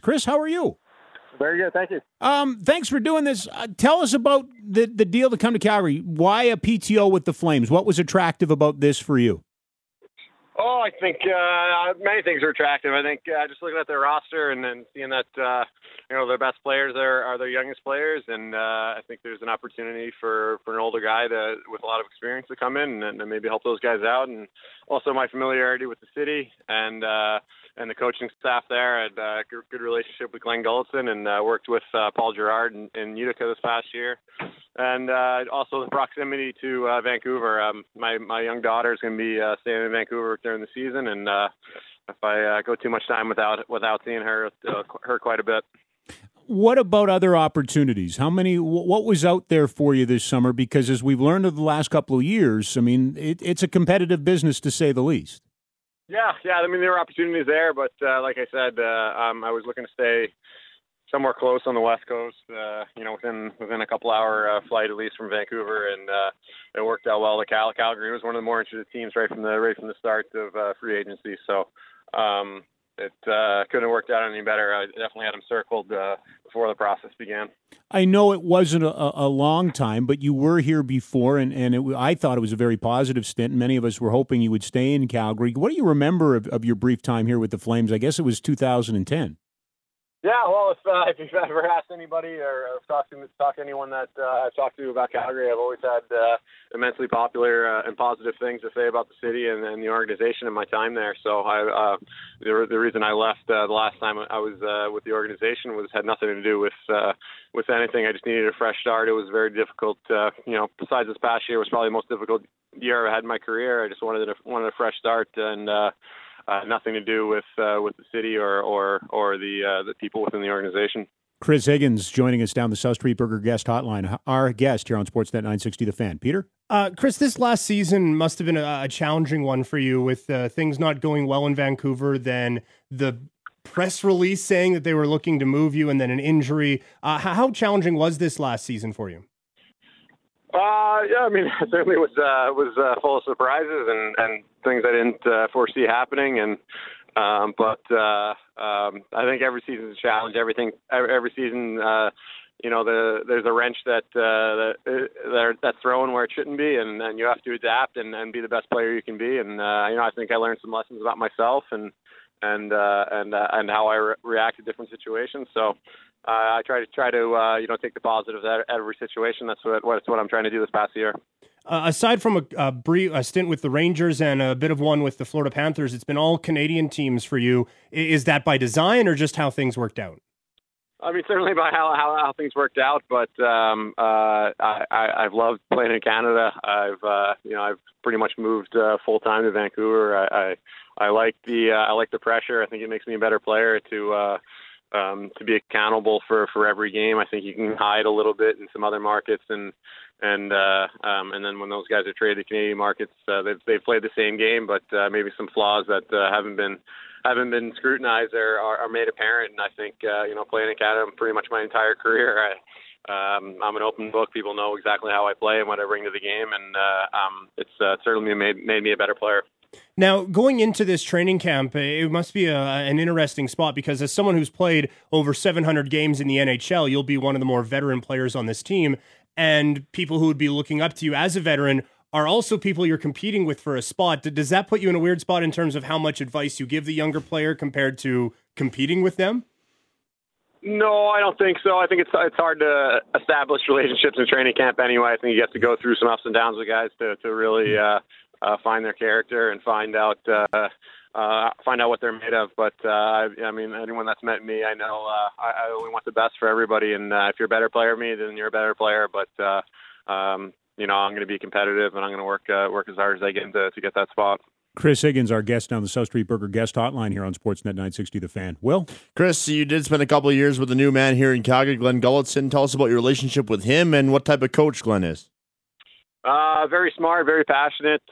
Chris, how are you? Very good, thank you. Thanks for doing this. Tell us about the deal to come to Calgary. Why a PTO with the Flames? What was attractive about this for you? Oh, I think many things are attractive. I think just looking at their roster and then seeing that their best players are their youngest players, and I think there's an opportunity for an older guy with a lot of experience to come in and maybe help those guys out, and also my familiarity with the city and the coaching staff there. I had a good relationship with Glenn Gulletson and worked with Paul Gerard in Utica this past year. And also the proximity to Vancouver. My young daughter is going to be staying in Vancouver during the season, and if I go too much time without seeing her, it'll hurt quite a bit. What about other opportunities? What was out there for you this summer? Because as we've learned over the last couple of years, I mean, it's a competitive business to say the least. Yeah. I mean, there were opportunities there, but like I said, I was looking to stay somewhere close on the West Coast, within a couple-hour flight at least from Vancouver, and it worked out well. Calgary was one of the more interested teams right from the start of free agency, so it couldn't have worked out any better. I definitely had them circled before the process began. I know it wasn't a long time, but you were here before, and I thought it was a very positive stint. Many of us were hoping you would stay in Calgary. What do you remember of your brief time here with the Flames? I guess it was 2010. Yeah, well, if you've ever asked anybody or talked to anyone that I've talked to about Calgary, I've always had immensely popular and positive things to say about the city and the organization in my time there. So the reason I left the last time I was with the organization had nothing to do with anything. I just needed a fresh start. It was very difficult. Besides this past year, it was probably the most difficult year I had in my career. I just wanted a fresh start, and nothing to do with the city or the people within the organization. Chris Higgins joining us down the South Street Burger guest hotline. Our guest here on Sportsnet 960 The Fan. Peter? Chris, this last season must have been a challenging one for you with things not going well in Vancouver, then the press release saying that they were looking to move you, and then an injury. How challenging was this last season for you? Yeah, I mean, it certainly was full of surprises and things I didn't foresee happening, and but I think every season is a challenge. Every season, there's a wrench that's thrown where it shouldn't be, and you have to adapt and be the best player you can be. And I think I learned some lessons about myself and how I react to different situations. So. I try to take the positives out of every situation. That's what I'm trying to do this past year. Aside from a brief stint with the Rangers and a bit of one with the Florida Panthers, it's been all Canadian teams for you. Is that by design or just how things worked out? I mean, certainly by how things worked out, but I've loved playing in Canada. I've pretty much moved full time to Vancouver. I like the pressure. I think it makes me a better player to be accountable for every game. I think you can hide a little bit in some other markets, and then when those guys are traded to Canadian markets, they've played the same game, but maybe some flaws that haven't been scrutinized are made apparent. And I think playing in Canada pretty much my entire career, I'm an open book. People know exactly how I play and what I bring to the game, and it's certainly made me a better player. Now, going into this training camp, it must be an interesting spot because as someone who's played over 700 games in the NHL, you'll be one of the more veteran players on this team, and people who would be looking up to you as a veteran are also people you're competing with for a spot. Does that put you in a weird spot in terms of how much advice you give the younger player compared to competing with them? No, I don't think so. I think it's hard to establish relationships in training camp anyway. I think you have to go through some ups and downs with guys to really find their character and find out what they're made of. But I mean, anyone that's met me, I know I only want the best for everybody. And if you're a better player than me, then you're a better player. But I'm going to be competitive, and I'm going to work as hard as I can to get that spot. Chris Higgins, our guest on the South Street Burger guest hotline here on Sportsnet 960 The Fan. Will? Chris, you did spend a couple of years with the new man here in Calgary, Glenn Gulletson. Tell us about your relationship with him and what type of coach Glenn is. Very smart, very passionate,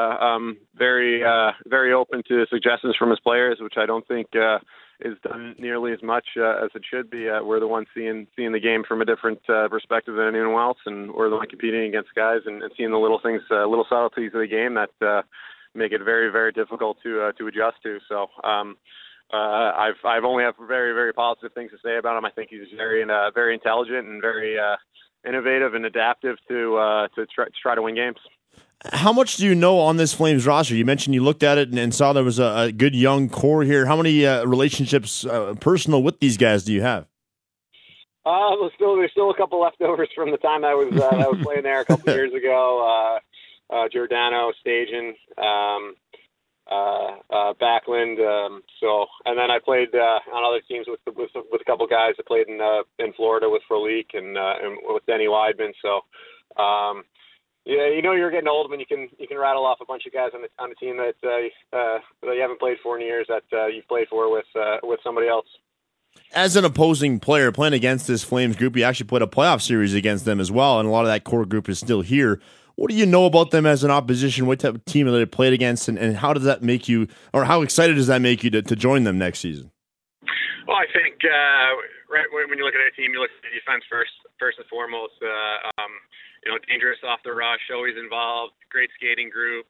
very open to suggestions from his players, which I don't think is done nearly as much as it should be. We're the ones seeing the game from a different perspective than anyone else, and we're the one competing against guys and seeing the little things, little subtleties of the game that make it very, very difficult to adjust to. So I've only have very, very positive things to say about him. I think he's very intelligent and very innovative and adaptive to try to win games. How much do you know on this Flames roster? You mentioned you looked at it and saw there was a good young core here. How many relationships, personal, with these guys do you have? There's still a couple leftovers from the time I was playing there a couple years ago. Giordano, Stajan, Backlund. And then I played on other teams with a couple guys. I played in Florida with Frolik and with Denny Weidman. So. Yeah, you're getting old when you can rattle off a bunch of guys on the team that you haven't played for in years that you've played for with somebody else. As an opposing player playing against this Flames group, you actually played a playoff series against them as well, and a lot of that core group is still here. What do you know about them as an opposition? What type of team that they played against, and how does that make you, or how excited does that make you to join them next season? Well, I think right when you look at a team, you look at the defense first and foremost. Dangerous off the rush, always involved, great skating group,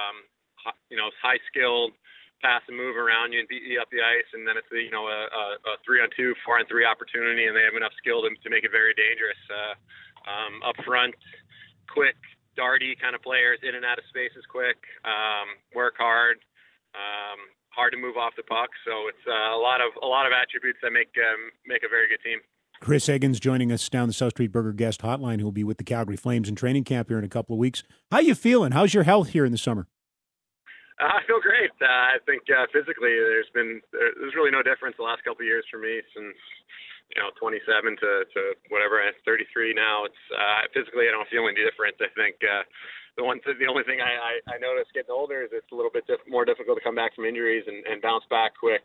high skilled, pass and move around you and beat you up the ice, and then it's a 3-on-2, 4-on-3 opportunity, and they have enough skill to make it very dangerous. Up front, quick, darty kind of players, in and out of spaces quick, work hard, hard to move off the puck. So it's a lot of attributes that make a very good team. Chris Higgins joining us down the South Street Burger guest hotline, who will be with the Calgary Flames in training camp here in a couple of weeks. How you feeling? How's your health here in the summer? I feel great. I think physically there's really no difference the last couple of years for me since 27 to whatever. I'm 33 now. It's physically I don't feel any different. I think the only thing I notice getting older is it's a little bit more difficult to come back from injuries and bounce back quick.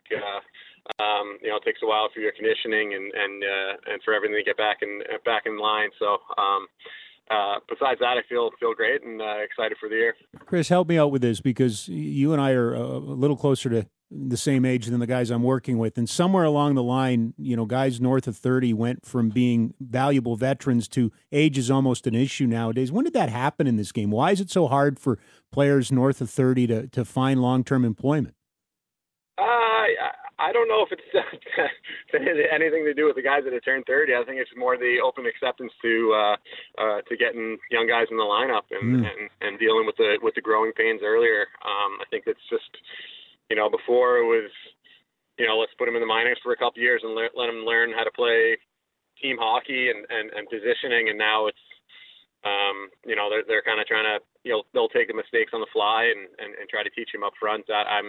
It takes a while for your conditioning and for everything to get back in line. So besides that, I feel great and excited for the year. Chris, help me out with this, because you and I are a little closer to the same age than the guys I'm working with. And somewhere along the line, guys north of 30 went from being valuable veterans to age is almost an issue nowadays. When did that happen in this game? Why is it so hard for players north of 30 to find long-term employment? I don't know if it's anything to do with the guys that have turned 30. I think it's more the open acceptance to getting young guys in the lineup and dealing with the growing pains earlier. I think it's just, before it was, let's put them in the minors for a couple of years and let them learn how to play team hockey and positioning. And now it's, they're kind of trying to, they'll take the mistakes on the fly and try to teach them up front.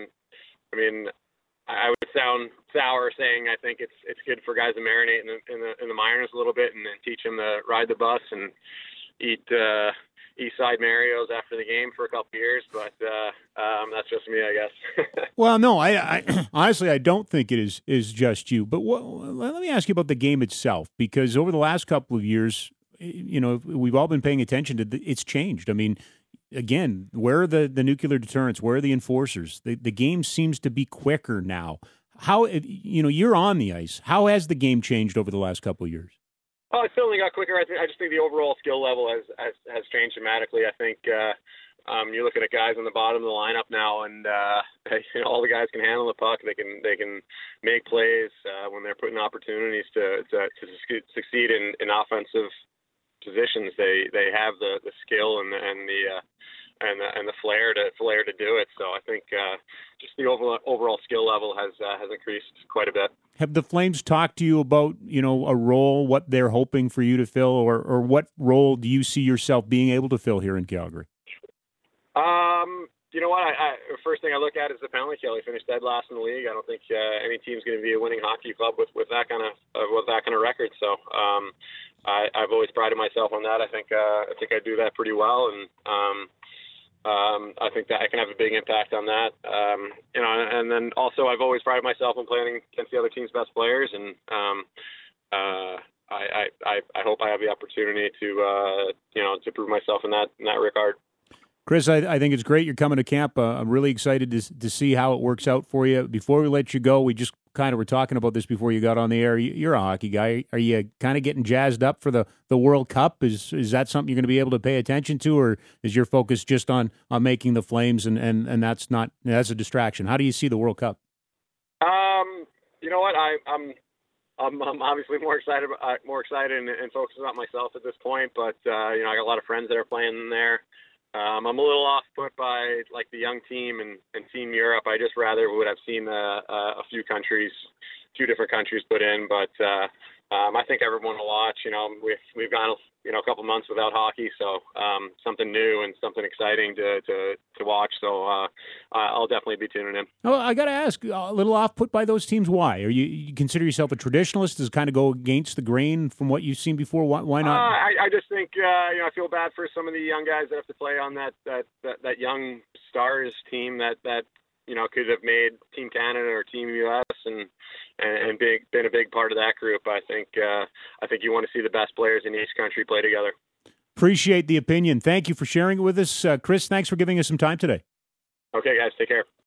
I would sound sour saying I think it's good for guys to marinate in the minors a little bit and then teach them to ride the bus and eat East Side Mario's after the game for a couple of years, but that's just me, I guess. Well, no, I honestly I don't think it is just you. But let me ask you about the game itself, because over the last couple of years, we've all been paying attention to it's changed. I mean, again, where are the nuclear deterrents? Where are the enforcers? The game seems to be quicker now. How, you're on the ice. How has the game changed over the last couple of years? Oh, it certainly got quicker. I just think the overall skill level has changed dramatically. I think you're looking at guys on the bottom of the lineup now, and all the guys can handle the puck. They can make plays when they're put in opportunities to succeed in offensive positions. They have the skill and the flair to do it. So I think just the overall skill level has increased quite a bit. Have the Flames talked to you about a role, what they're hoping for you to fill, or what role do you see yourself being able to fill here in Calgary? You know what? The first thing I look at is the penalty kill. He finished dead last in the league. I don't think any team's going to be a winning hockey club with that kind of record. So I've always prided myself on that. I think I do that pretty well, and I think that I can have a big impact on that. And then also I've always prided myself on playing against the other team's best players, and I hope I have the opportunity to prove myself in that regard. Chris, I think it's great you're coming to camp. I'm really excited to see how it works out for you. Before we let you go, we just kind of were talking about this before you got on the air. You're a hockey guy. Are you kind of getting jazzed up for the World Cup? Is that something you're going to be able to pay attention to, or is your focus just on making the Flames and that's a distraction? How do you see the World Cup? You know what? I'm obviously more excited and focused on myself at this point. But I got a lot of friends that are playing in there. I'm a little off put by like the young team and Team Europe. I just rather would have seen a few different countries put in. But I think everyone will watch. We've gone a couple months without hockey, so something new and something exciting to watch. So I'll definitely be tuning in. Oh, I got to ask, a little off put by those teams. Why? Are you consider yourself a traditionalist? Does it kind of go against the grain from what you've seen before? Why not? I just think I feel bad for some of the young guys that have to play on that young stars team that could have made Team Canada or Team US and been a big part of that group. I think you want to see the best players in each country play together. Appreciate the opinion. Thank you for sharing it with us. Chris, thanks for giving us some time today. Okay, guys, take care.